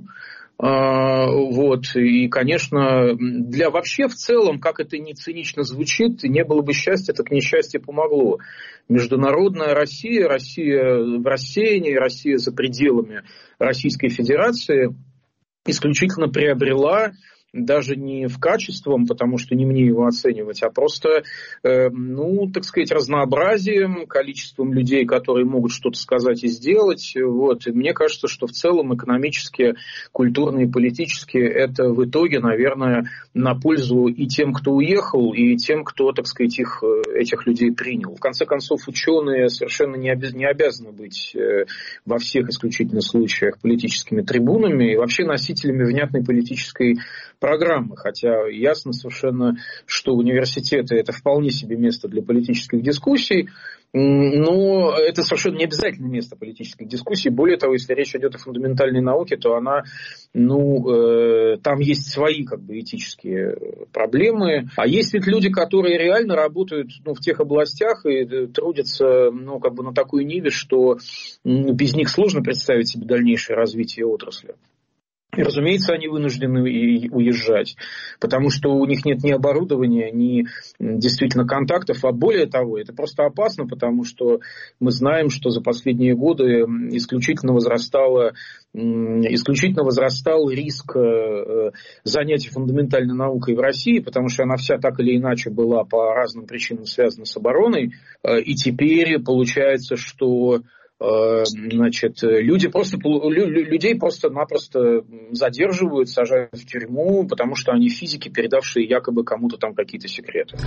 Speaker 6: Вот. И, конечно, для вообще в целом, как это ни цинично звучит, не было бы счастья, так несчастье помогло. Международная Россия, Россия в рассеянии, Россия за пределами Российской Федерации исключительно приобрела, даже не в качеством, потому что не мне его оценивать, а просто, э, ну, так сказать, разнообразием, количеством людей, которые могут что-то сказать и сделать. Вот. И мне кажется, что в целом экономически, культурно и политически это в итоге, наверное, на пользу и тем, кто уехал, и тем, кто, так сказать, их, этих людей принял. В конце концов, ученые совершенно не, обяз, не обязаны быть э, во всех исключительно случаях политическими трибунами и вообще носителями внятной политической программы, хотя ясно совершенно, что университеты это вполне себе место для политических дискуссий, но это совершенно не обязательно место политических дискуссий. Более того, если речь идет о фундаментальной науке, то она, ну, э, там есть свои как бы этические проблемы. А есть ведь люди, которые реально работают, ну, в тех областях и трудятся, ну, как бы на такой ниве, что ну, без них сложно представить себе дальнейшее развитие отрасли. И, разумеется, они вынуждены уезжать, потому что у них нет ни оборудования, ни действительно контактов, а более того, это просто опасно, потому что мы знаем, что за последние годы исключительно возрастало, исключительно возрастал риск занятий фундаментальной наукой в России, потому что она вся так или иначе была по разным причинам связана с обороной, и теперь получается, что значит, люди просто, людей просто-напросто задерживают, сажают в тюрьму, потому что они физики, передавшие якобы кому-то там какие-то секреты.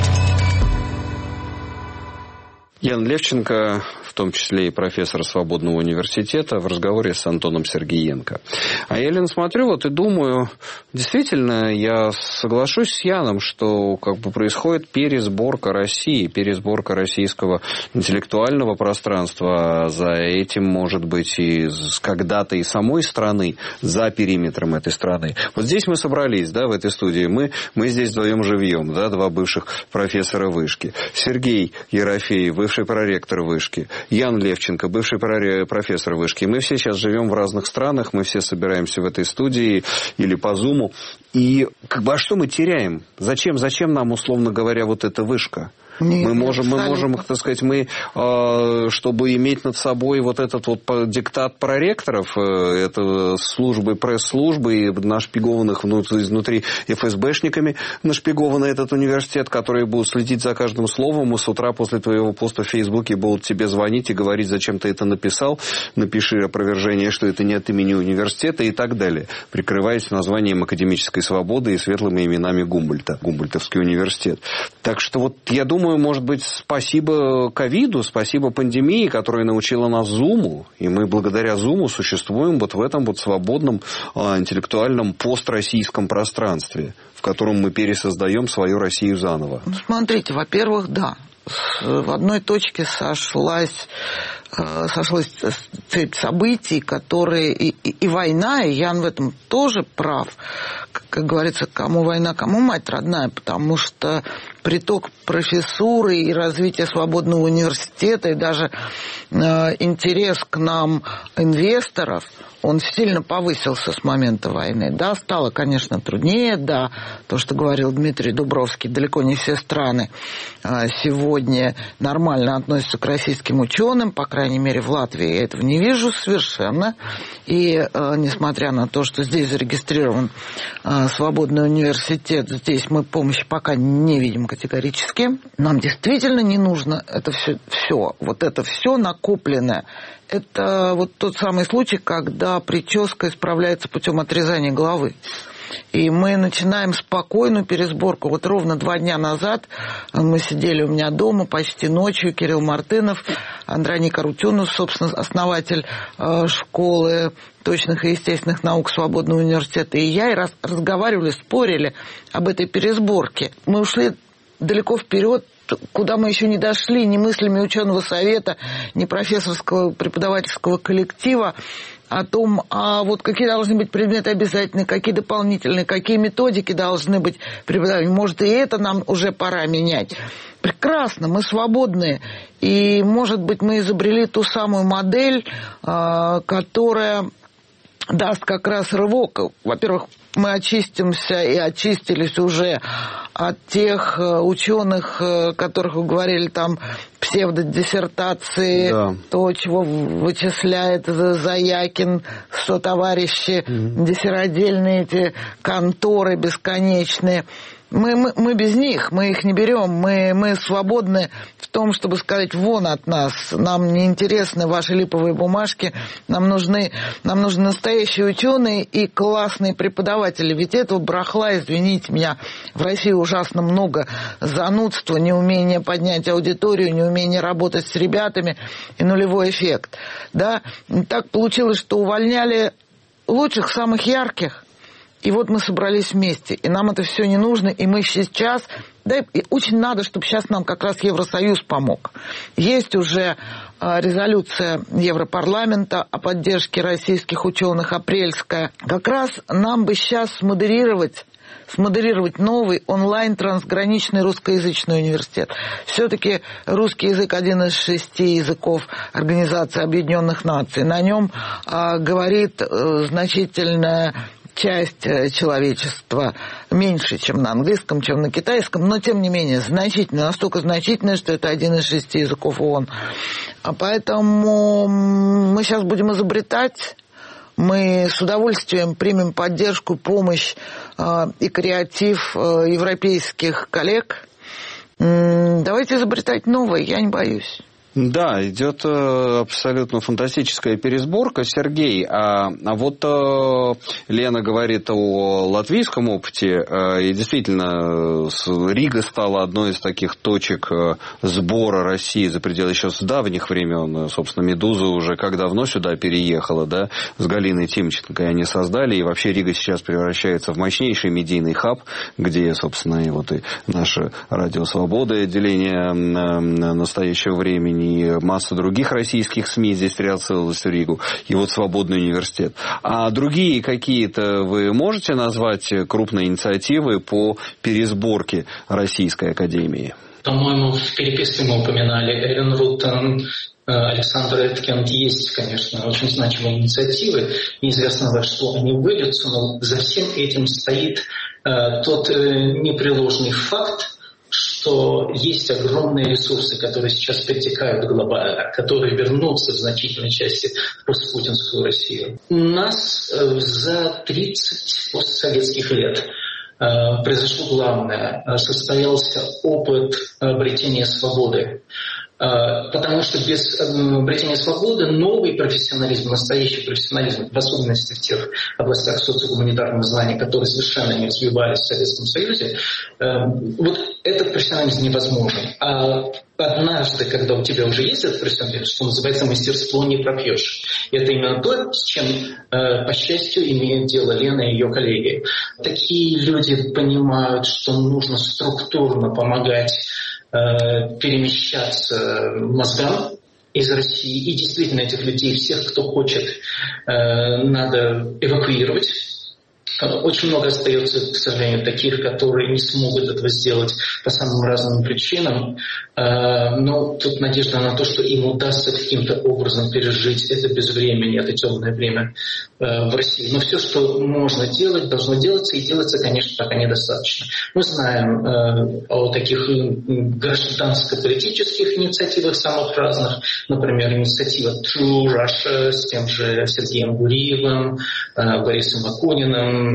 Speaker 1: Ян Левченко, в том числе и профессор Свободного университета, в разговоре с Антоном Сергеенко. А я, Лен, смотрю вот и думаю, действительно, я соглашусь с Яном, что как бы происходит пересборка России, пересборка российского интеллектуального пространства. За этим, может быть, и когда-то и самой страны, за периметром этой страны. Вот здесь мы собрались, да, в этой студии. Мы, мы здесь вдвоем живьем, да, два бывших профессора вышки. Сергей Ерофеев, бывший бывший проректор Вышки, Ян Левченко, бывший профессор Вышки. Мы все сейчас живем в разных странах, мы все собираемся в этой студии или по Зуму. И как бы, а что мы теряем? Зачем, зачем нам, условно говоря, вот эта Вышка? Нет, мы можем, мы можем, так сказать, мы, э, чтобы иметь над собой вот этот вот диктат проректоров, э, это службы, пресс-службы, и нашпигованных внутри, изнутри эф эс бэшниками, нашпигованный этот университет, которые будут следить за каждым словом, и с утра после твоего поста в Фейсбуке будут тебе звонить и говорить, зачем ты это написал, напиши опровержение, что это не от имени университета и так далее, прикрываясь названием академической свободы и светлыми именами Гумбольдта, Гумбольдтовский университет. Так что вот я думаю, может быть, спасибо ковиду, спасибо пандемии, которая научила нас Зуму, и мы благодаря Зуму существуем вот в этом вот свободном а, интеллектуальном построссийском пространстве, в котором мы пересоздаем свою Россию заново.
Speaker 3: Ну, смотрите, во-первых, да, в одной точке сошлась, сошлась цепь событий, которые и, и, и война, и Ян в этом тоже прав. Как говорится, кому война, кому мать родная, потому что приток профессуры и развитие свободного университета, и даже э, интерес к нам инвесторов, он сильно повысился с момента войны. Да, стало, конечно, труднее, да, то, что говорил Дмитрий Дубровский, далеко не все страны э, сегодня нормально относятся к российским ученым, по крайней мере, в Латвии я этого не вижу совершенно. И э, несмотря на то, что здесь зарегистрирован э, свободный университет, здесь мы помощи пока не видим категорически. Нам действительно не нужно это все, все вот это все накопленное. Это вот тот самый случай, когда прическа исправляется путем отрезания головы. И мы начинаем спокойную пересборку. Вот ровно два дня назад мы сидели у меня дома почти ночью. Кирилл Мартынов, Андроник Арутюнов, собственно, основатель э, школы точных и естественных наук Свободного университета, и я, и раз, разговаривали, спорили об этой пересборке. Мы ушли далеко вперед, куда мы еще не дошли, ни мыслями ученого совета, ни профессорского преподавательского коллектива, о том, а вот какие должны быть предметы обязательные, какие дополнительные, какие методики должны быть преподаваны. Может, и это нам уже пора менять. Прекрасно, мы свободные. И, может быть, мы изобрели ту самую модель, которая даст как раз рывок. Во-первых, мы очистимся и очистились уже от тех ученых, которых вы говорили, там, псевдодиссертации, да. То, чего вычисляет Заякин, сотоварищи, mm-hmm. диссеродельные эти конторы бесконечные. Мы, мы, мы без них, мы их не берем, мы, мы свободны в том, чтобы сказать, вон от нас, нам не интересны ваши липовые бумажки, нам нужны, нам нужны настоящие ученые и классные преподаватели, ведь этого барахла, извините меня, в России ужасно много занудства, неумение поднять аудиторию, неумение работать с ребятами и нулевой эффект. Да? Так получилось, что увольняли лучших, самых ярких. И вот мы собрались вместе, и нам это все не нужно, и мы сейчас, да, и очень надо, чтобы сейчас нам как раз Евросоюз помог. Есть уже э, резолюция Европарламента о поддержке российских ученых, апрельская. Как раз нам бы сейчас смодерировать, смодерировать новый онлайн-трансграничный русскоязычный университет. Все-таки русский язык один из шести языков Организации Объединенных Наций. На нем э, говорит э, значительная часть человечества, меньше, чем на английском, чем на китайском, но, тем не менее, значительно, настолько значительно, что это один из шести языков ООН. А поэтому мы сейчас будем изобретать, мы с удовольствием примем поддержку, помощь э, и креатив э, европейских коллег. М-м, давайте изобретать новое, я не боюсь.
Speaker 1: Да, идет абсолютно фантастическая пересборка. Сергей, а, а вот а, Лена говорит о латвийском опыте, а, и действительно Рига стала одной из таких точек сбора России за пределы еще с давних времен. Собственно, «Медуза» уже как давно сюда переехала, да, с Галиной Тимченко они создали, и вообще Рига сейчас превращается в мощнейший медийный хаб, где, собственно, и вот и наше «Радио Свобода», отделение настоящего времени, и масса других российских СМИ здесь переоцелилась в Ригу, и вот «Свободный университет». А другие какие-то вы можете назвать крупные инициативы по пересборке Российской академии?
Speaker 4: По-моему, в переписке мы упоминали Эллен Руттон, Александр Эткинд. Есть, конечно, очень значимые инициативы. Неизвестно, во что они выльются, но за всем этим стоит э, тот э, непреложный факт, что есть огромные ресурсы, которые сейчас перетекают глобально, которые вернутся в значительной части в постпутинскую Россию. У нас э, за тридцать постсоветских лет э, произошло главное. Состоялся опыт обретения свободы. Потому что без обретения свободы новый профессионализм, настоящий профессионализм, в особенности в тех областях социогуманитарного знания, которые совершенно не развивались в Советском Союзе, вот этот профессионализм невозможен. А однажды, когда у тебя уже есть этот профессионализм, что называется, мастерство не пропьешь. И это именно то, с чем, по счастью, имеет дело Лена и ее коллеги. Такие люди понимают, что нужно структурно помогать перемещаться мозгам из России. И действительно этих людей, всех, кто хочет, надо эвакуировать. Очень много остается, к сожалению, таких, которые не смогут этого сделать по самым разным причинам. Но тут надежда на то, что им удастся каким-то образом пережить это безвремение, это темное время в России. Но все, что можно делать, должно делаться, и делается, конечно, пока недостаточно. Мы знаем о таких гражданско-политических инициативах самых разных, например, инициатива True Russia с тем же Сергеем Гуриевым, Борисом Акуниным,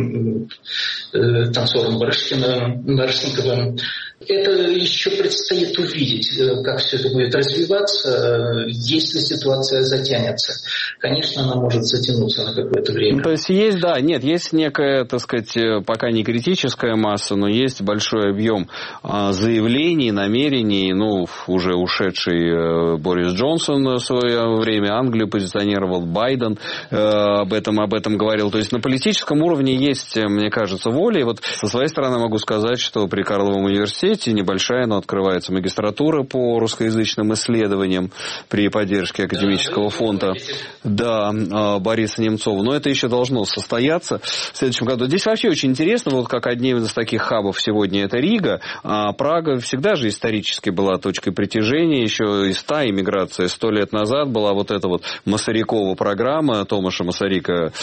Speaker 4: танцором Барышкиным, Барышниковым. Это еще предстоит увидеть, как все это будет развиваться, если ситуация затянется. Конечно, она может затянуться на какое-то время.
Speaker 1: Ну, то есть есть, да, нет, есть некая, так сказать, пока не критическая масса, но есть большой объем заявлений, намерений. Ну, уже ушедший Борис Джонсон в свое время Англию позиционировал, Байден об этом, об этом говорил. То есть на политическом уровне есть, мне кажется, воля. И вот со своей стороны могу сказать, что при Карловом университете небольшая, но открывается магистратура по русскоязычным исследованиям при поддержке академического фонда, да, Бориса Немцова. Но это еще должно состояться в следующем году. Здесь вообще очень интересно, вот как одним из таких хабов сегодня это Рига, а Прага всегда же исторически была точкой притяжения, еще из та иммиграция сто лет назад была вот эта вот Масарикова программа Томаша Масарика э,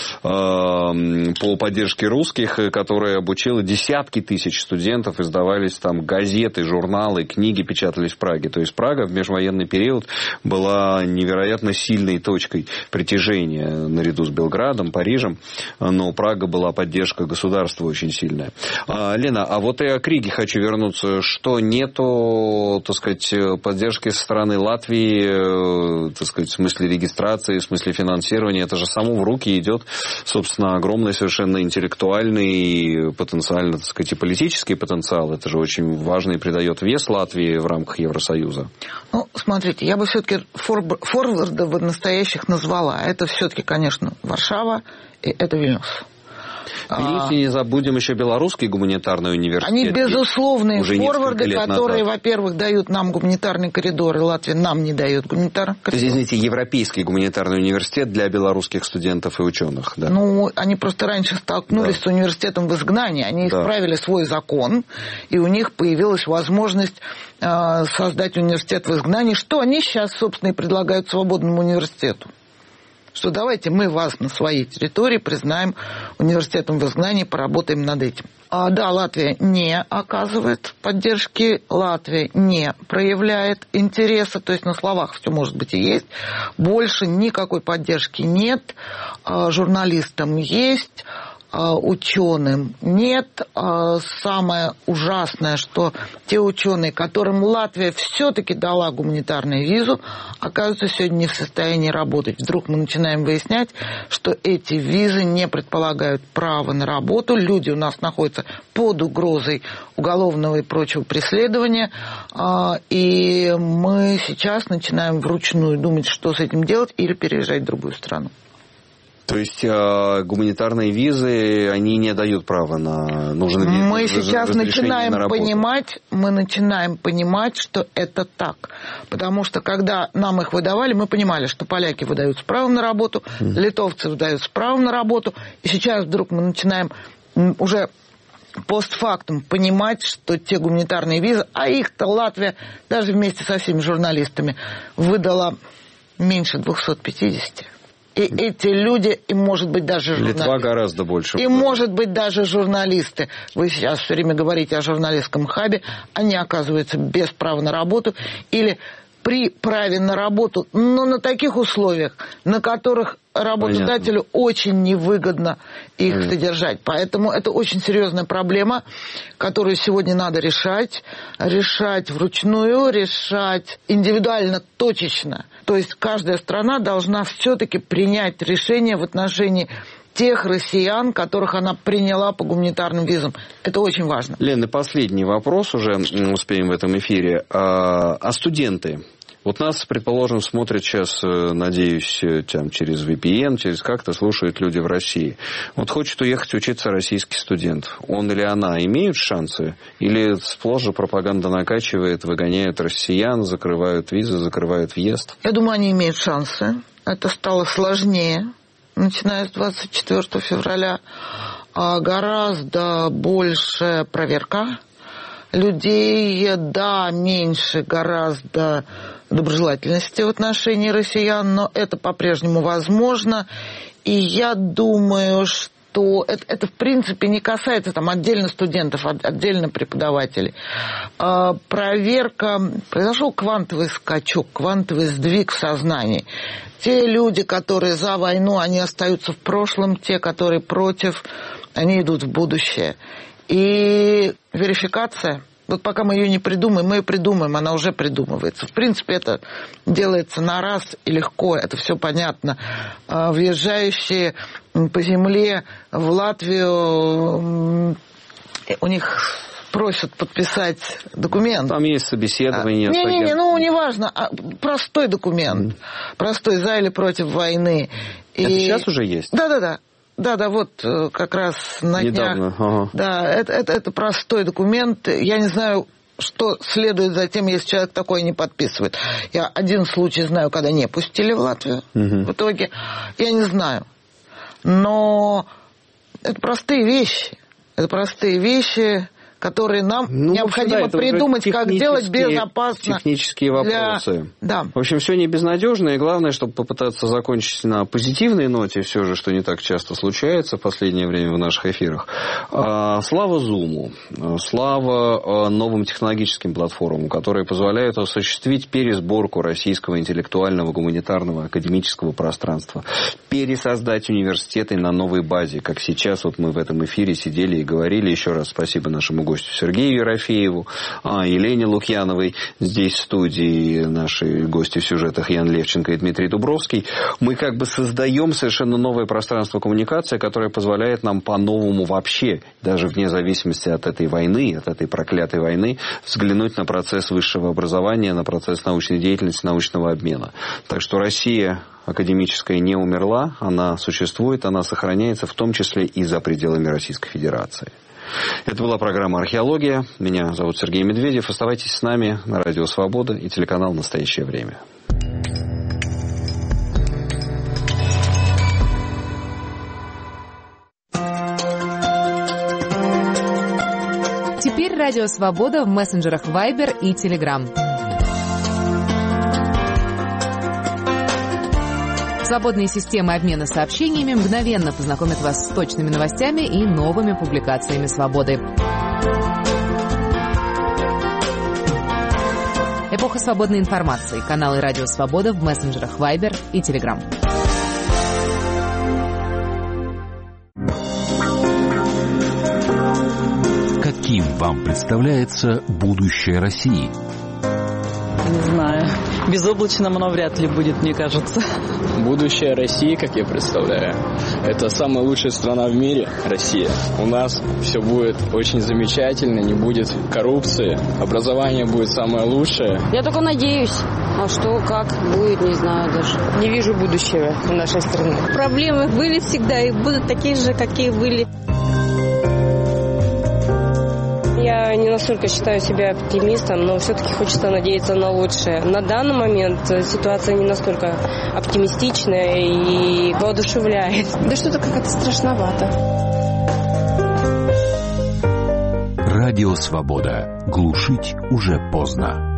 Speaker 1: по поддержке русских, которая обучила десятки тысяч студентов, издавались там газеты, журналы, книги печатались в Праге. То есть Прага в межвоенный период была невероятно сильной точкой притяжения наряду с Белградом, Парижем, но Прага была поддержка государства очень сильная. А, Лена, а вот и к Риге хочу вернуться. Что нету, так сказать, поддержки со стороны Латвии, так сказать, в смысле регистрации, в смысле финансирования? Это же само в руки идет, собственно, огромный совершенно интеллектуальный, потенциально, так сказать, и политический потенциал. Это же очень важно и придает вес Латвии в рамках Евросоюза.
Speaker 3: Ну, смотрите, я бы все-таки форвардов настоящих назвала. Это все-таки, конечно, Варшава и это Вильнюс.
Speaker 1: В Вильнюсе не забудем еще Белорусский гуманитарный университет.
Speaker 3: Они безусловные форварды, которые,
Speaker 1: назад.
Speaker 3: во-первых, дают нам гуманитарный коридор, и Латвия нам не дает гуманитарный коридор.
Speaker 1: То есть, извините, Европейский гуманитарный университет для белорусских студентов и ученых, да?
Speaker 3: Ну, они просто раньше столкнулись
Speaker 1: да.
Speaker 3: с университетом в изгнании, они
Speaker 1: да.
Speaker 3: исправили свой закон, и у них появилась возможность э, создать университет в изгнании, что они сейчас, собственно, и предлагают свободному университету. Что давайте мы вас на своей территории признаем университетом в изгнании, поработаем над этим. А, да, Латвия не оказывает поддержки, Латвия не проявляет интереса, то есть на словах все может быть и есть. Больше никакой поддержки нет, а, журналистам есть, ученым нет. Самое ужасное, что те ученые, которым Латвия все-таки дала гуманитарную визу, оказываются сегодня не в состоянии работать. Вдруг мы начинаем выяснять, что эти визы не предполагают права на работу. Люди у нас находятся под угрозой уголовного и прочего преследования. И мы сейчас начинаем вручную думать, что с этим делать, или переезжать в другую страну.
Speaker 1: То есть э, гуманитарные визы, они не дают права на нужные визы.
Speaker 3: Мы сейчас начинаем понимать, мы начинаем понимать, что это так. Потому что когда нам их выдавали, мы понимали, что поляки выдают с правом на работу, mm. литовцы выдают с правом на работу. И сейчас вдруг мы начинаем уже постфактум понимать, что те гуманитарные визы, а их-то Латвия даже вместе со всеми журналистами выдала меньше двухсот пятидесяти. И эти люди, и может быть даже журналисты.
Speaker 1: Литва гораздо больше.
Speaker 3: И может быть даже журналисты. Вы сейчас все время говорите о журналистском хабе. Они оказываются без права на работу или при праве на работу, но на таких условиях, на которых работодателю Понятно. Очень невыгодно их Понятно. Содержать. Поэтому это очень серьезная проблема, которую сегодня надо решать. Решать вручную, решать индивидуально, точечно. То есть каждая страна должна все-таки принять решение в отношении тех россиян, которых она приняла по гуманитарным визам. Это очень важно.
Speaker 1: Лена, последний вопрос уже успеем в этом эфире. А, а студенты? Вот нас, предположим, смотрят сейчас, надеюсь, там, через ви пи эн, через как-то слушают люди в России. Вот хочет уехать учиться российский студент. Он или она имеют шансы? Или сплошь же пропаганда накачивает, выгоняют россиян, закрывают визы, закрывают въезд?
Speaker 3: Я думаю, они имеют шансы. Это стало сложнее, начиная с двадцать четвёртого февраля. Гораздо больше проверка людей, да, меньше гораздо доброжелательности в отношении россиян, но это по-прежнему возможно. И я думаю, что это, это в принципе не касается там, отдельно студентов, отдельно преподавателей. А, проверка, произошел квантовый скачок, квантовый сдвиг в сознании. Те люди, которые за войну, они остаются в прошлом, те, которые против, они идут в будущее. И верификация, вот пока мы ее не придумаем, мы ее придумаем, она уже придумывается. В принципе, это делается на раз и легко, это все понятно. Въезжающие по земле в Латвию, у них просят подписать документ.
Speaker 1: Там есть собеседование.
Speaker 3: Не-не-не, ну неважно, простой документ, mm. простой за или против войны.
Speaker 1: Это и... сейчас уже есть?
Speaker 3: Да-да-да. Да-да, вот как раз на
Speaker 1: Недавно.
Speaker 3: днях.
Speaker 1: Ага.
Speaker 3: Да, это, это, это простой документ. Я не знаю, что следует за тем, если человек такое не подписывает. Я один случай знаю, когда не пустили в Латвию. Угу. В итоге я не знаю. Но это простые вещи. Это простые вещи, которые нам ну, необходимо да, придумать, как делать безопасно.
Speaker 1: Технические вопросы.
Speaker 3: Для... Да.
Speaker 1: В общем, все не безнадежно, и главное, чтобы попытаться закончить на позитивной ноте, все же, что не так часто случается в последнее время в наших эфирах. А, слава Zoom, слава новым технологическим платформам, которые позволяют осуществить пересборку российского интеллектуального, гуманитарного, академического пространства, пересоздать университеты на новой базе, как сейчас вот мы в этом эфире сидели и говорили. Еще раз спасибо нашему гостю Сергею Ерофееву, а, Елене Лукьяновой, здесь в студии наши гости в сюжетах Ян Левченко и Дмитрий Дубровский. Мы как бы создаем совершенно новое пространство коммуникации, которое позволяет нам по-новому вообще, даже вне зависимости от этой войны, от этой проклятой войны, взглянуть на процесс высшего образования, на процесс научной деятельности, научного обмена. Так что Россия академическая не умерла, она существует, она сохраняется, в том числе и за пределами Российской Федерации. Это была программа «Археология». Меня зовут Сергей Медведев. Оставайтесь с нами на Радио Свобода и телеканал «Настоящее время».
Speaker 7: Теперь Радио Свобода в мессенджерах Viber и Telegram. Свободные системы обмена сообщениями мгновенно познакомят вас с точными новостями и новыми публикациями «Свободы». Эпоха свободной информации. Каналы «Радио Свобода» в мессенджерах Viber и Telegram.
Speaker 8: Каким вам представляется будущее России?
Speaker 9: Не знаю. Безоблачным оно вряд ли будет, мне кажется.
Speaker 10: Будущее России, как я представляю, это самая лучшая страна в мире, Россия. У нас все будет очень замечательно, не будет коррупции, образование будет самое лучшее.
Speaker 11: Я только надеюсь. А что, как будет, не знаю даже. Не вижу будущего в нашей стране.
Speaker 12: Проблемы были всегда и будут такие же, какие были.
Speaker 11: Я не настолько считаю себя оптимистом, но все-таки хочется надеяться на лучшее. На данный момент ситуация не настолько оптимистичная и воодушевляет.
Speaker 12: Да что-то как-то страшновато.
Speaker 8: Радио Свобода. Глушить уже поздно.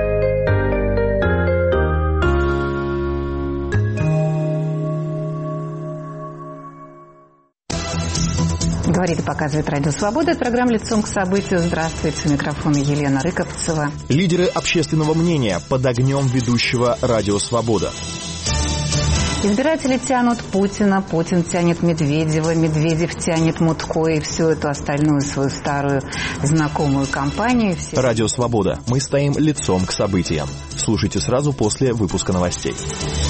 Speaker 13: Говорит и показывает Радио Свобода. Это программа «Лицом к событию». Здравствуйте. У микрофона Елена Рыковцева.
Speaker 14: Лидеры общественного мнения под огнем ведущего Радио Свобода.
Speaker 13: Избиратели тянут Путина, Путин тянет Медведева, Медведев тянет Мутко и всю эту остальную свою старую знакомую компанию. Все...
Speaker 14: Радио Свобода. Мы стоим лицом к событиям. Слушайте сразу после выпуска новостей.